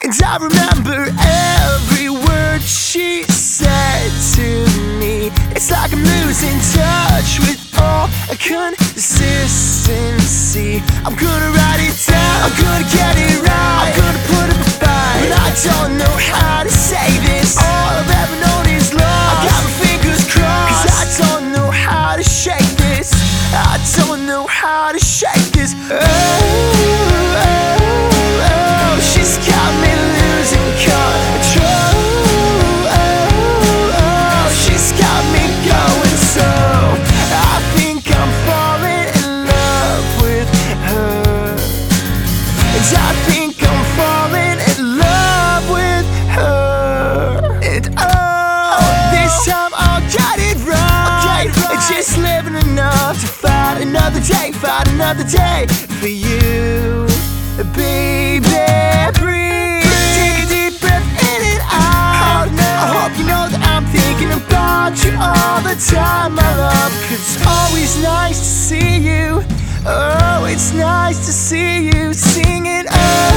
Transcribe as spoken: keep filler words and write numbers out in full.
And I remember every word she said to me. It's like I'm losing touch with all consistency. I'm gonna write it down, I'm gonna get it right, I'm gonna put up a fight. But I don't know how to say this. All I've ever known is love. I got my fingers crossed, cause I don't know how to shake this. I don't know how to shake this. Oh, oh, oh, she's got me losing control. Oh, oh, she's got me going so. I think I'm falling in love with her. And I think I'm falling in love with her. And oh, this time I'll get it right. It's just living enough to fight another day, fight another day for you, baby. Breathe, take a deep breath in and out. I hope you know that I'm thinking about you all the time, my love. 'Cause it's always nice to see you. Oh, it's nice to see you singing. Oh,